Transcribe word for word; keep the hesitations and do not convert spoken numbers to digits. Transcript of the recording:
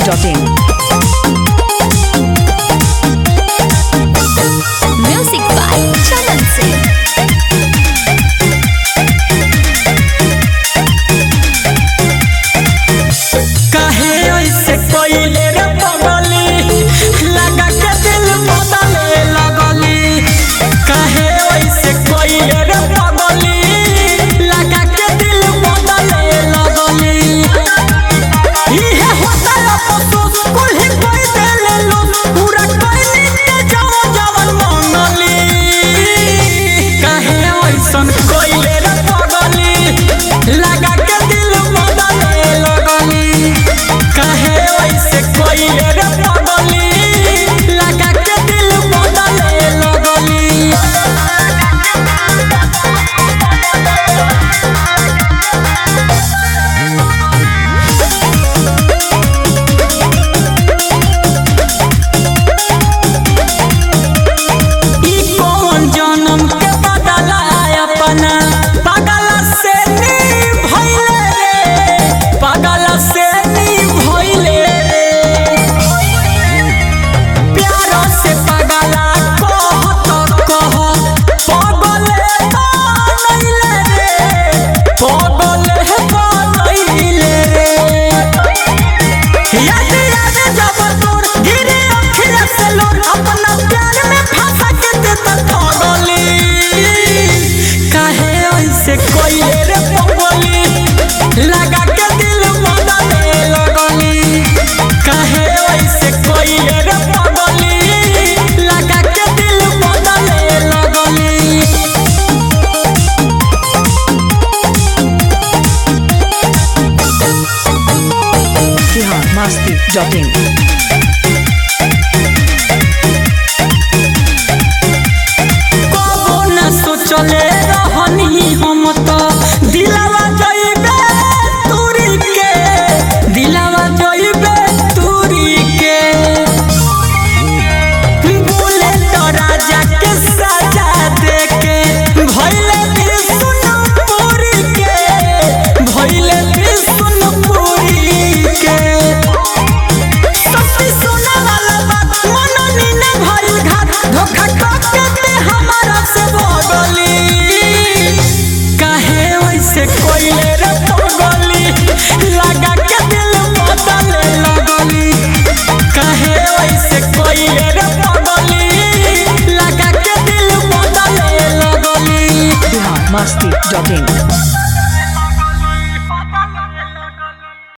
Dot in. Music by Chaman Singh. काहे ऐसे कोइले रे पगली लगा के दिल बदले लगली। काहे ऐसे कोइले रे पगली लगा के दिल बदले लगली। इहे होता अफसोस कुल्ही कोई देले लोग पूरा कोइली के जाओ जवन मंगली। काहे ऐसन कोइले रे पगली लगा के दिल बदले लगली। काहे ऐसे कोइले रे पगली लगा के दिल बदले लगली। ई कौन जन्म के बदला अपना पागल से नी भइले रे। पागल से नी भइले रे। प्यार से पागला कहत कह पगले बनैले रे। पगले बनैले रे। याद याद जब तोर गिरे अखिया से लोर अपना प्यार में फंसा के देत ठगली। काहे ऐसे कोइले रे पगली लगा के दिल बदले लगली। काहे ऐसे कोइले रे पगली लगा के दिल बदले लगली। Bihar Masti dot in. कबो न सोचले रहनी हम तो दिलवा जइबे तूरी के। दिलवा जइबे तूरी के। बोले तो राजा के सजा देके भइले विष्णुपुरी के। भइले विष्णुपुरी के। सच्ची सुना वाला बात मननी न भइल घात। धोखा करके ते हमारा से बगली। काहे ऐसे कोइले रे पगली लगा के दिल बदले लगली। काहे ऐसे कोइले रे पगली लगा के दिल बदले लगली। बिहार मस्ती डॉट इन।